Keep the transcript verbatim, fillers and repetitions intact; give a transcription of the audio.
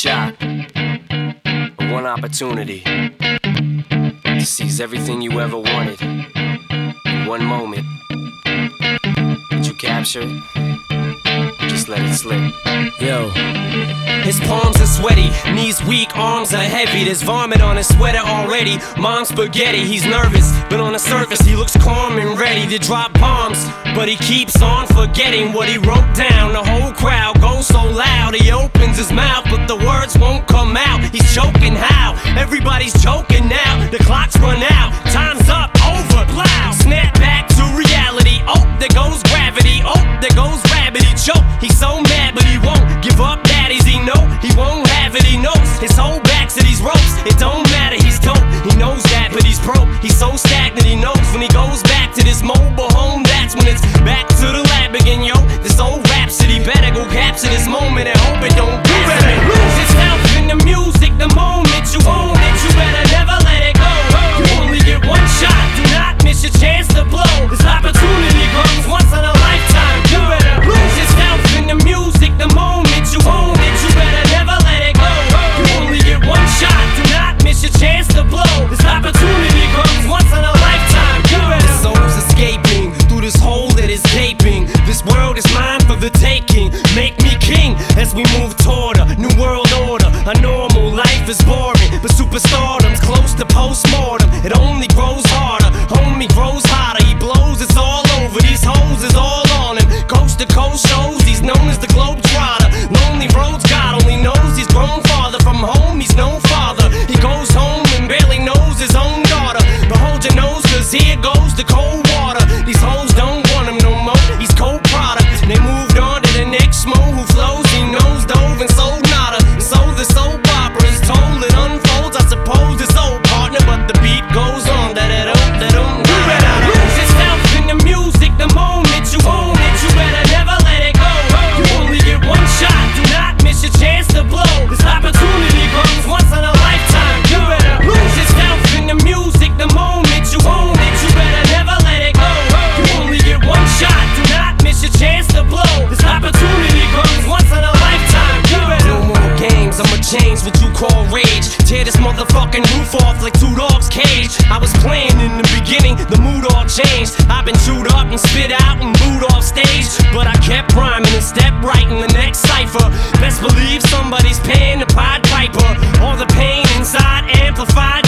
shot, one opportunity to seize everything you ever wanted in one moment. Did you capture it? Just let it slip. Yo. His palms are sweaty, knees weak, arms are heavy. There's vomit on his sweater already. Mom's spaghetti, he's nervous, but on the surface he looks calm and ready to drop bombs. But he keeps on forgetting what he wrote down. The whole crowd goes so loud, he opens his mouth, but the words won't come out. He's choking how? Everybody's choking now. The clock's run out, time's up, over, plow. Snap back to reality, oh, there goes gravity. Oh, there goes rabbit, he choke. He's so mad, but he won't give up. Daddies, he know he won't have it, he knows his whole back to these ropes. It don't matter, he's dope, he knows that, but he's broke. He's so stagnant, he knows when he goes back to this mobile home, that's when it's back to the lab again, yo. This old rhapsody better go capture this moment and hope it don't do better. Lose itself in the music the moment you own it. You better never let it go. You only get one shot, do not miss your chance to blow. This opportunity comes once in a lifetime. You better lose yourself in the music the moment you own it. You better never let it go. You only get one shot, do not miss your chance to blow. This opportunity comes once in a lifetime. You better. This soul's escaping through this hole that is gaping. This world is mine for the taking. Make me king as we move toward a new world order. A normal life is boring, but superstardom's close to postmortem. It only grows harder, homie grows hotter. He blows, it's all over. These hoes is all on him. Coast to coast shows, he's known as the Globetrotter. Lonely roads, God only knows he's grown farther from home. He's no father. He goes home and barely knows his own daughter. But hold your nose, cause here goes the cold water. These hoes don't want him no more. He's cold product. They moved on to the next mo who flows. He knows dove and sold nada. And so the soap opera is told. It unfolds, I suppose it's old partner, but the beat goes on. Da da da da da. You better lose yourself in the music the moment you own it. You better never let it go. You only get one shot, do not miss your chance to blow. This opportunity comes once in a lifetime. You better lose yourself in the music the moment you own it. You better never let it go. You only get one shot, do not miss your chance to blow. This opportunity comes once in a lifetime. You better. No more games, I'ma change what you call rage. Tear this motherfucking roof off like two dogs' cage. I was playing in the beginning, the mood all changed. I've been chewed up and spit out and booed off stage, but I kept rhyming and stepped right in the next cipher. Best believe somebody's paying the Pied Piper. All the pain inside amplified